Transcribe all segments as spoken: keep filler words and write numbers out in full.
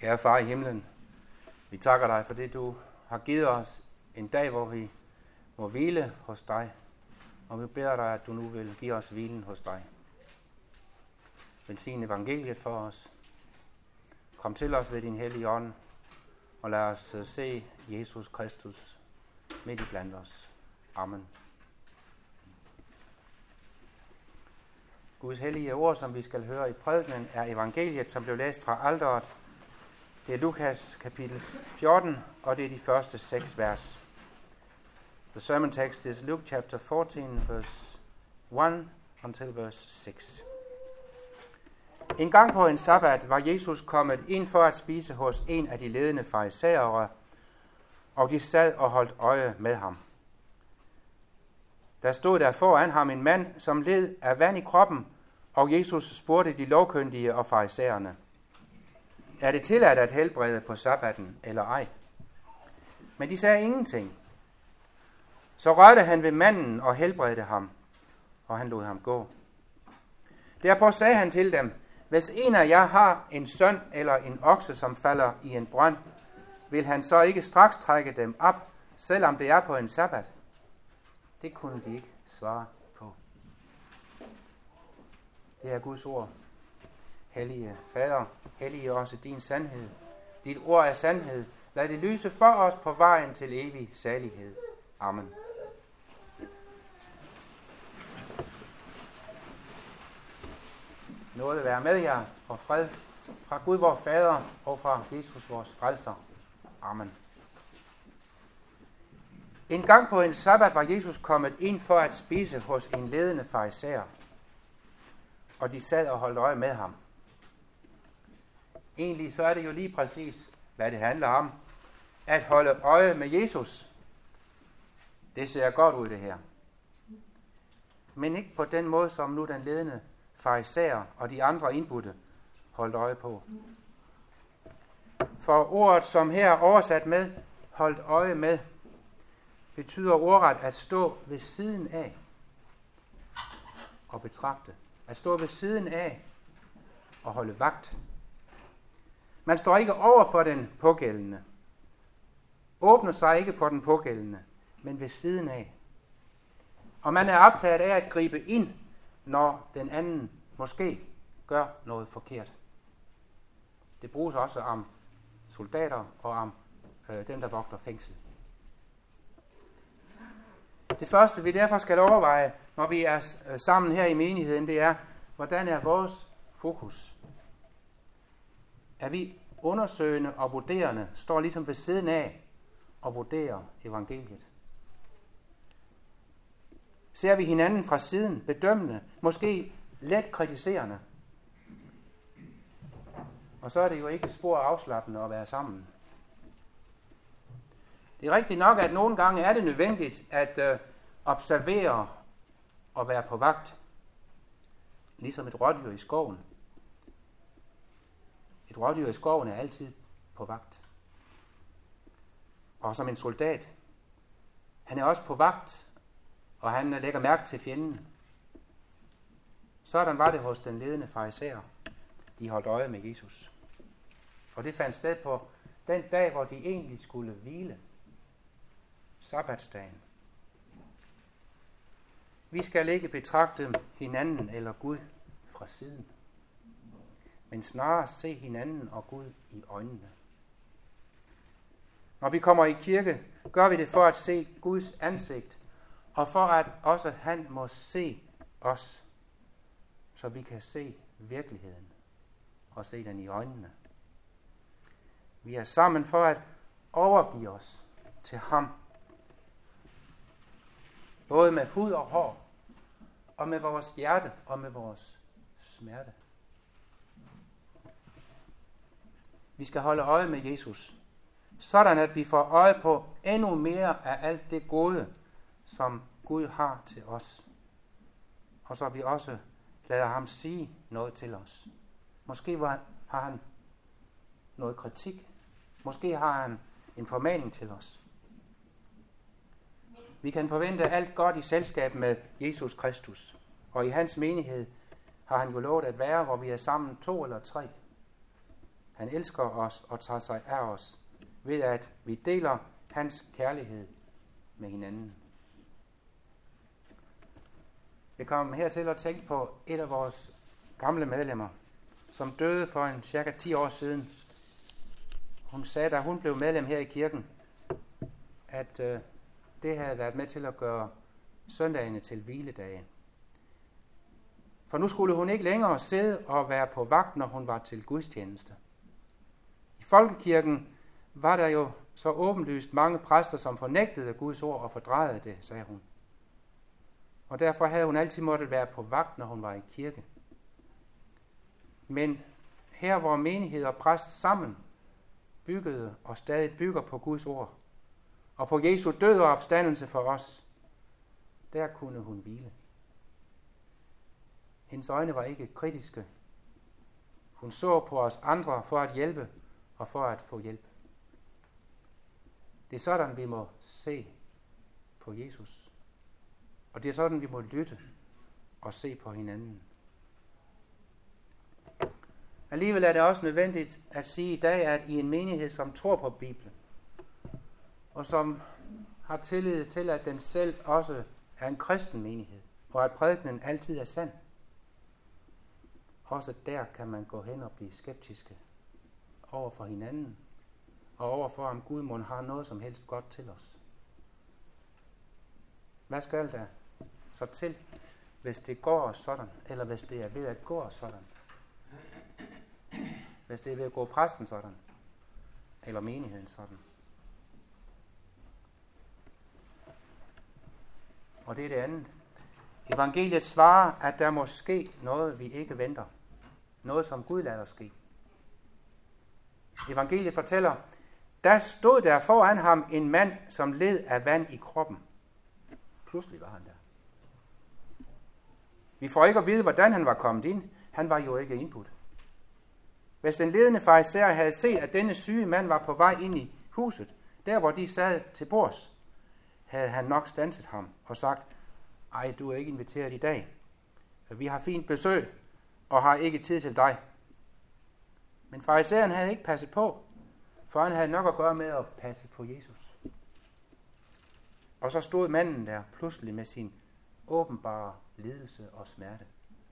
Kære far i himlen, vi takker dig for det, du har givet os en dag, hvor vi må hvile hos dig. Og vi beder dig, at du nu vil give os hvilen hos dig. Velsign evangeliet for os. Kom til os ved din hellige ånd, og lad os se Jesus Kristus midt i blandt os. Amen. Guds hellige ord, som vi skal høre i prædikenen, er evangeliet, som blev læst fra alteret. Det er Lukas kapitel fjorten, og det er de første seks vers. The sermon text is Luke chapter fourteen, verse one until verse six. En gang på en sabbat var Jesus kommet ind for at spise hos en af de ledende farisæere, og de sad og holdt øje med ham. Der stod der foran ham en mand, som led af vand i kroppen, og Jesus spurgte de lovkyndige og farisæerne: Er det tilladt at helbrede på sabbaten eller ej? Men de sagde ingenting. Så rørte han ved manden og helbredte ham, og han lod ham gå. Derpå sagde han til dem: Hvis en af jer har en søn eller en okse, som falder i en brønd, vil han så ikke straks trække dem op, selvom det er på en sabbat? Det kunne de ikke svare på. Det er Guds ord. Hellige Fader, hellige også din sandhed. Dit ord er sandhed. Lad det lyse for os på vejen til evig salighed. Amen. Nåde være med jer, og fred fra Gud vor Fader og fra Jesus vores frelser. Amen. En gang på en sabbat var Jesus kommet ind for at spise hos en ledende farisæer, og de sad og holdt øje med ham. Egentlig så er det jo lige præcis, hvad det handler om. At holde øje med Jesus. Det ser godt ud, det her. Men ikke på den måde, som nu den ledende farisæer og de andre indbudte holdt øje på. For ordet, som her er oversat med holdt øje med, betyder ordret at stå ved siden af og betragte. At stå ved siden af og holde vagt. Man står ikke over for den pågældende. Åbner sig ikke for den pågældende, men ved siden af. Og man er optaget af at gribe ind, når den anden måske gør noget forkert. Det bruges også om soldater og om øh, dem, der vogter fængsel. Det første, vi derfor skal overveje, når vi er sammen her i menigheden, det er, hvordan er vores fokus? Er vi undersøgende og vurderende, står ligesom ved siden af og vurderer evangeliet? Ser vi hinanden fra siden, bedømmende, måske let kritiserende? Og så er det jo ikke spor afslappende at være sammen. Det er rigtigt nok, at nogle gange er det nødvendigt at øh, observere og være på vagt. Ligesom et rådyr i skoven. Et rådyr i skoven er altid på vagt. Og som en soldat, han er også på vagt, og han lægger mærke til fjenden. Sådan var det hos den ledende farisæer. De holdt øje med Jesus. Og det fandt sted på den dag, hvor de egentlig skulle hvile. Sabbatsdagen. Vi skal ikke betragte hinanden eller Gud fra siden, men snarere se hinanden og Gud i øjnene. Når vi kommer i kirke, gør vi det for at se Guds ansigt, og for at også han må se os, så vi kan se virkeligheden og se den i øjnene. Vi er sammen for at overgive os til ham, både med hud og hår, og med vores hjerte og med vores smerte. Vi skal holde øje med Jesus, sådan at vi får øje på endnu mere af alt det gode, som Gud har til os. Og så vi også lader ham sige noget til os. Måske har han noget kritik. Måske har han en formaning til os. Vi kan forvente alt godt i selskab med Jesus Kristus. Og i hans menighed har han jo lovet at være, hvor vi er sammen to eller tre. Han elsker os og tager sig af os, ved at vi deler hans kærlighed med hinanden. Jeg kom her til at tænke på et af vores gamle medlemmer, som døde for en cirka ti år siden. Hun sagde, da hun blev medlem her i kirken, at øh, det havde været med til at gøre søndagene til hviledage. For nu skulle hun ikke længere sidde og være på vagt, når hun var til gudstjeneste. I folkekirken var der jo så åbenlyst mange præster, som fornægtede Guds ord og fordrejede det, sagde hun. Og derfor havde hun altid måttet være på vagt, når hun var i kirke. Men her, hvor menighed og præst sammen byggede og stadig bygger på Guds ord, og på Jesu død og opstandelse for os, der kunne hun hvile. Hendes øjne var ikke kritiske. Hun så på os andre for at hjælpe og for at få hjælp. Det er sådan, vi må se på Jesus. Og det er sådan, vi må lytte og se på hinanden. Alligevel er det også nødvendigt at sige i dag, at i en menighed, som tror på Bibelen, og som har tillid til, at den selv også er en kristen menighed, og at prædikenen altid er sand, også der kan man gå hen og blive skeptiske over for hinanden, og over for, om Gud mon har noget som helst godt til os. Hvad skal der så til, hvis det går sådan, eller hvis det er ved at gå sådan? Hvis det er ved at gå præsten sådan, eller menigheden sådan. Og det er det andet. Evangeliet svarer, at der må ske noget, vi ikke venter. Noget, som Gud lader ske. Evangeliet fortæller, der stod der foran ham en mand, som led af vand i kroppen. Pludselig var han der. Vi får ikke at vide, hvordan han var kommet ind. Han var jo ikke indbudt. Hvis den ledende farisæer havde set, at denne syge mand var på vej ind i huset, der hvor de sad til bords, havde han nok standset ham og sagt, ej, du er ikke inviteret i dag. Vi har fint besøg og har ikke tid til dig. Men farisæeren havde ikke passet på, for han havde nok at gøre med at passe på Jesus. Og så stod manden der pludselig med sin åbenbare lidelse og smerte.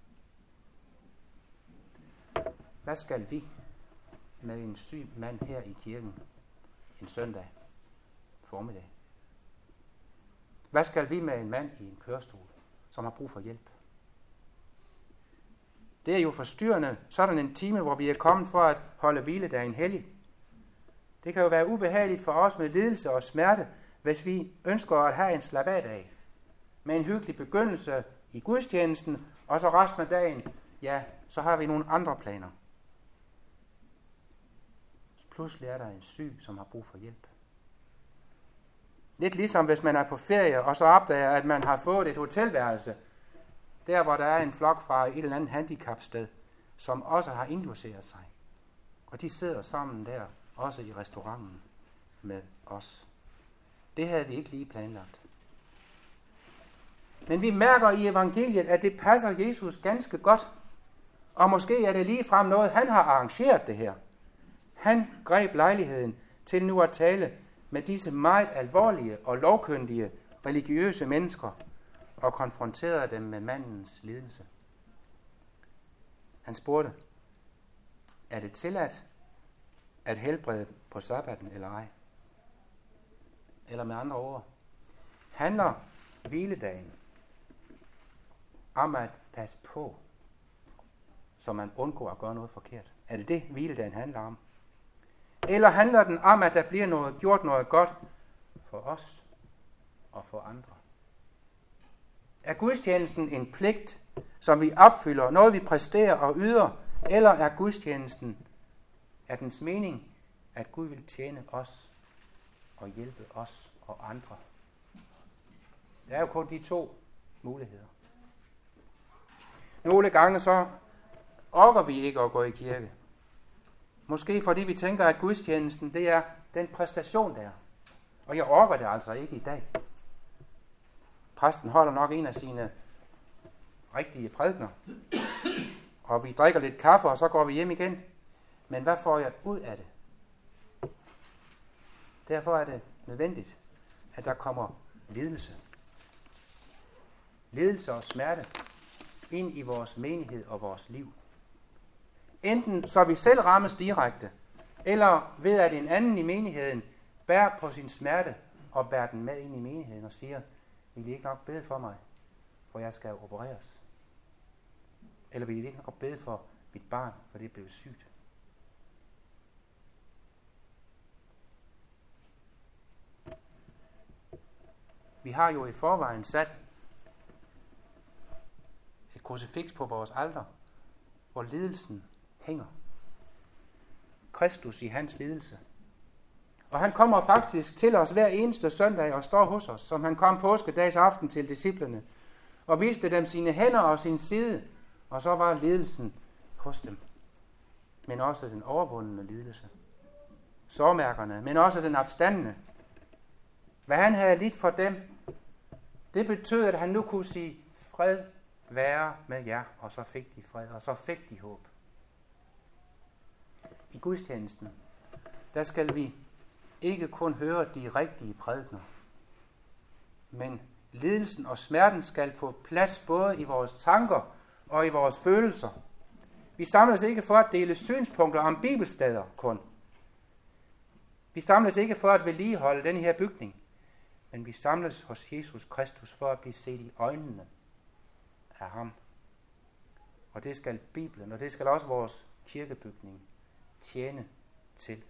Hvad skal vi med en syg mand her i kirken en søndag formiddag? Hvad skal vi med en mand i en kørestol, som har brug for hjælp? Det er jo forstyrrende, sådan en time, hvor vi er kommet for at holde hviledagen hellig. Det kan jo være ubehageligt for os med lidelse og smerte, hvis vi ønsker at have en slappedag med en hyggelig begyndelse i gudstjenesten, og så resten af dagen, ja, så har vi nogle andre planer. Pludselig er der en syg, som har brug for hjælp. Lidt ligesom hvis man er på ferie, og så opdager, at man har fået et hotelværelse, der hvor der er en flok fra et eller andet handicapsted, som også har indlogeret sig. Og de sidder sammen der, også i restauranten med os. Det havde vi ikke lige planlagt. Men vi mærker i evangeliet, at det passer Jesus ganske godt. Og måske er det ligefrem noget, han har arrangeret det her. Han greb lejligheden til nu at tale med disse meget alvorlige og lovkyndige religiøse mennesker og konfronterede dem med mandens lidelse. Han spurgte, er det tilladt at helbrede på sabbaten eller ej? Eller med andre ord, handler hviledagen om at passe på, så man undgår at gøre noget forkert? Er det det, hviledagen handler om? Eller handler den om, at der bliver noget, gjort noget godt for os og for andre? Er gudstjenesten en pligt, som vi opfylder, noget vi præsterer og yder, eller er gudstjenesten, er dens mening, at Gud vil tjene os og hjælpe os og andre? Der er jo kun de to muligheder. Nogle gange så orker vi ikke at gå i kirke. Måske fordi vi tænker, at gudstjenesten, det er den præstation der. Og jeg orker det altså ikke i dag. Præsten holder nok en af sine rigtige prædikener. Og vi drikker lidt kaffe, og så går vi hjem igen. Men hvad får jeg ud af det? Derfor er det nødvendigt, at der kommer lidelse. Lidelse og smerte ind i vores menighed og vores liv. Enten så vi selv rammes direkte, eller ved at en anden i menigheden bærer på sin smerte og bærer den med ind i menigheden og siger, vil I ikke nok bede for mig, for jeg skal opereres? Eller vil I ikke nok bede for mit barn, for det er blevet sygt? Vi har jo i forvejen sat et krucifiks på vores alter, hvor lidelsen hænger. Kristus i hans lidelse. Og han kommer faktisk til os hver eneste søndag og står hos os, som han kom påskedags aften til disciplene, og viste dem sine hænder og sin side, og så var lidelsen hos dem. Men også den overvundne lidelse. Sårmærkerne, men også den opstandende. Hvad han havde lidt for dem, det betød, at han nu kunne sige, fred være med jer, og så fik de fred, og så fik de håb. I gudstjenesten, der skal vi ikke kun høre de rigtige prædikener, men lidelsen og smerten skal få plads både i vores tanker og i vores følelser. Vi samles ikke for at dele synspunkter om bibelsteder kun. Vi samles ikke for at vedligeholde den her bygning, men vi samles hos Jesus Kristus for at blive set i øjnene af ham. Og det skal Bibelen, og det skal også vores kirkebygning tjene til.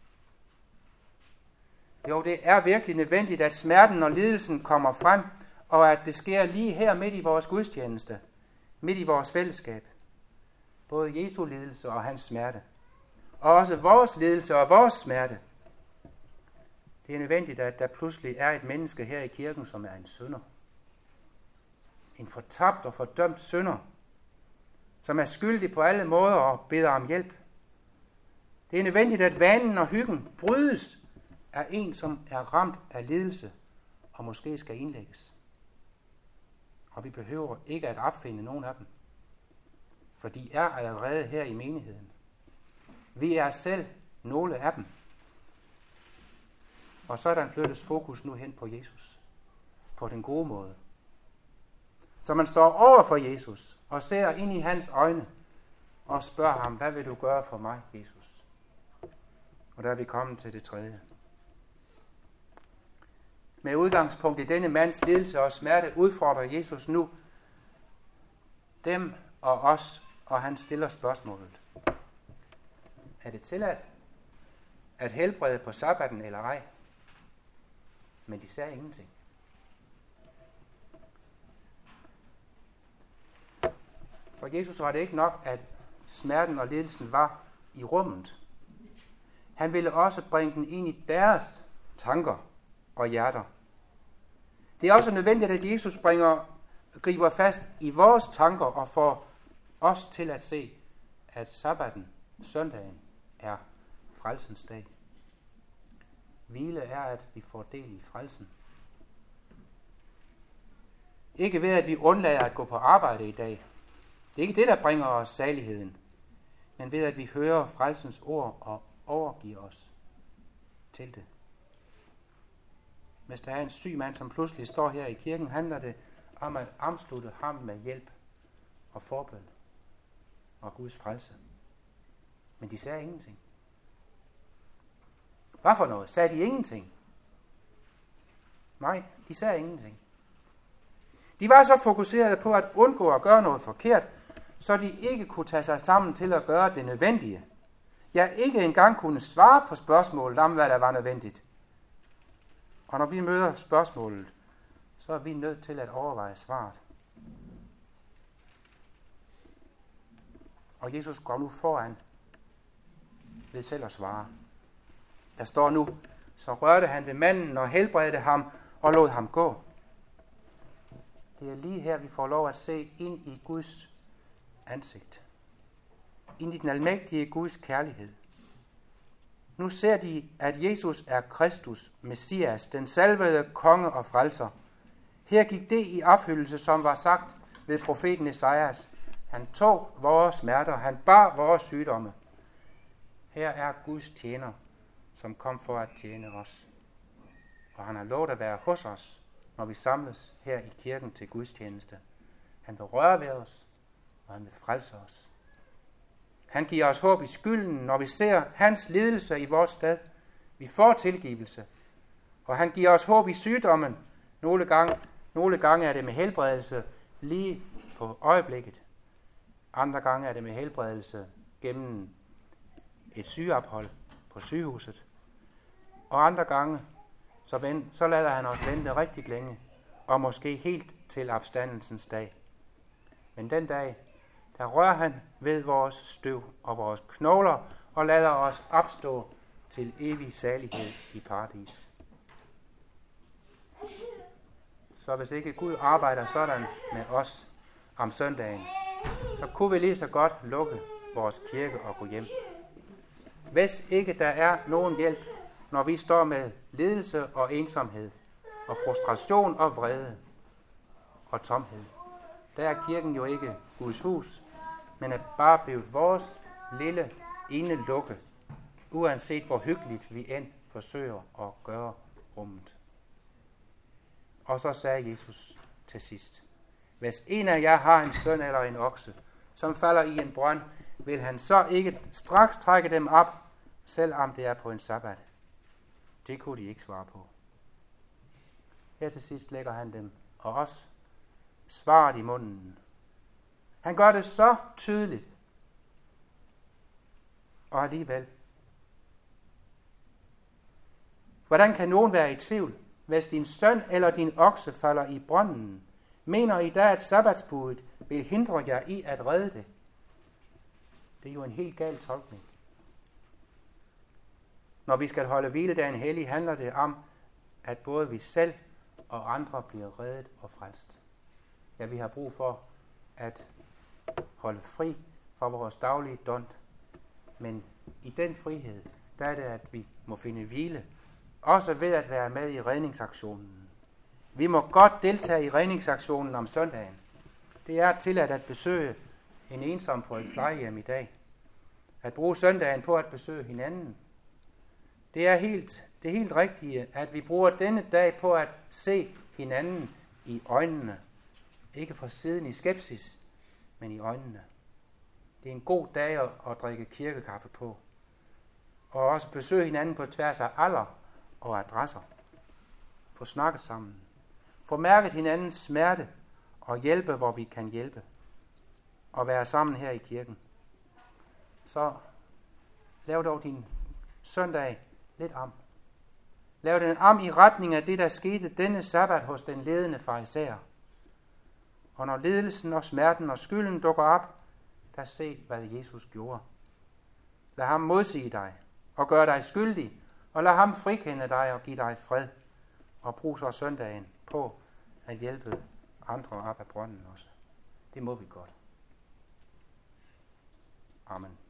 Jo, det er virkelig nødvendigt, at smerten og lidelsen kommer frem, og at det sker lige her midt i vores gudstjeneste, midt i vores fællesskab. Både Jesu lidelse og hans smerte. Og også vores lidelse og vores smerte. Det er nødvendigt, at der pludselig er et menneske her i kirken, som er en synder. En fortabt og fordømt synder, som er skyldig på alle måder og beder om hjælp. Det er nødvendigt, at vanen og hyggen brydes af en, som er ramt af lidelse og måske skal indlægges. Og vi behøver ikke at opfinde nogen af dem, for de er allerede her i menigheden. Vi er selv nogle af dem. Og sådan flyttes fokus nu hen på Jesus, på den gode måde. Så man står over for Jesus og ser ind i hans øjne og spørger ham, hvad vil du gøre for mig, Jesus? Og der er vi kommet til det tredje. Med udgangspunkt i denne mands lidelse og smerte udfordrer Jesus nu dem og os, og han stiller spørgsmålet. Er det tilladt at helbrede på sabbaten eller ej? Men de sagde ingenting. For Jesus var det ikke nok, at smerten og lidelsen var i rummet. Han ville også bringe den ind i deres tanker og hjerter. Det er også nødvendigt, at Jesus bringer, griber fast i vores tanker og får os til at se, at sabbaten, søndagen, er frelsens dag. Hvile er, at vi får del i frelsen. Ikke ved, at vi undlader at gå på arbejde i dag. Det er ikke det, der bringer os saligheden, men ved, at vi hører frelsens ord og overgiver os til det. Hvis der er en syg mand, som pludselig står her i kirken, handler det om at omslutte ham med hjælp og forbøn og Guds frelse. Men de sagde ingenting. Hvad for noget? Sagde de ingenting? Nej, de sagde ingenting. De var så fokuserede på at undgå at gøre noget forkert, så de ikke kunne tage sig sammen til at gøre det nødvendige. Jeg ikke engang kunne svare på spørgsmålet om, hvad der var nødvendigt. Og når vi møder spørgsmålet, så er vi nødt til at overveje svaret. Og Jesus går nu foran ved selv at svare. Der står nu, så rørte han ved manden og helbredte ham og lod ham gå. Det er lige her, vi får lov at se ind i Guds ansigt. Ind i den almægtige Guds kærlighed. Nu ser de, at Jesus er Kristus, Messias, den salvede konge og frelser. Her gik det i opfyldelse, som var sagt ved profeten Esajas. Han tog vores smerter, han bar vores sygdomme. Her er Guds tjener, som kom for at tjene os. Og han har lovet at være hos os, når vi samles her i kirken til gudstjeneste. Han vil røre ved os, og han vil frelse os. Han giver os håb i skylden, når vi ser hans lidelse i vores sted. Vi får tilgivelse. Og han giver os håb i sygdommen. Nogle gange, nogle gange er det med helbredelse lige på øjeblikket. Andre gange er det med helbredelse gennem et sygeophold på sygehuset. Og andre gange, så, vent, så lader han os vente rigtig længe, og måske helt til opstandelsens dag. Men den dag, der rører han ved vores støv og vores knogler, og lader os opstå til evig salighed i paradis. Så hvis ikke Gud arbejder sådan med os om søndagen, så kunne vi lige så godt lukke vores kirke og gå hjem. Hvis ikke der er nogen hjælp, når vi står med lidelse og ensomhed, og frustration og vrede og tomhed, der er kirken jo ikke Guds hus, men er bare blevet vores lille ene lukke, uanset hvor hyggeligt vi end forsøger at gøre rummet. Og så sagde Jesus til sidst, hvis en af jer har en søn eller en okse, som falder i en brønd, vil han så ikke straks trække dem op, selvom det er på en sabbat? Det kunne de ikke svare på. Her til sidst lægger han dem og os svaret i munden. Han gør det så tydeligt. Og alligevel. Hvordan kan nogen være i tvivl, hvis din søn eller din okse falder i brønden? Mener I da, at sabbatsbuddet vil hindre jer i at redde det? Det er jo en helt gal tolkning. Når vi skal holde hviledagen hellig, handler det om, at både vi selv og andre bliver reddet og frelst. Ja, vi har brug for at holde fri fra vores daglige dont. Men i den frihed, der er det, at vi må finde hvile, også ved at være med i redningsaktionen. Vi må godt deltage i redningsaktionen om søndagen. Det er tilladt at besøge en ensom på et plejehjem i dag. At bruge søndagen på at besøge hinanden. Det er helt, det er helt rigtigt, at vi bruger denne dag på at se hinanden i øjnene. Ikke fra siden i skepsis, men i øjnene. Det er en god dag at, at drikke kirkekaffe på. Og også besøge hinanden på tværs af alder og adresser. Få snakket sammen. Få mærket hinandens smerte og hjælpe, hvor vi kan hjælpe. Og være sammen her i kirken. Så lav dog din søndag lidt om. Lav den om i retning af det, der skete denne sabbat hos den ledende farisæer. Og når lidelsen og smerten og skylden dukker op, der se, hvad Jesus gjorde. Lad ham modsige dig og gøre dig skyldig, og lad ham frikende dig og give dig fred. Og brug så søndagen på at hjælpe andre op af brønden også. Det må vi godt. Amen.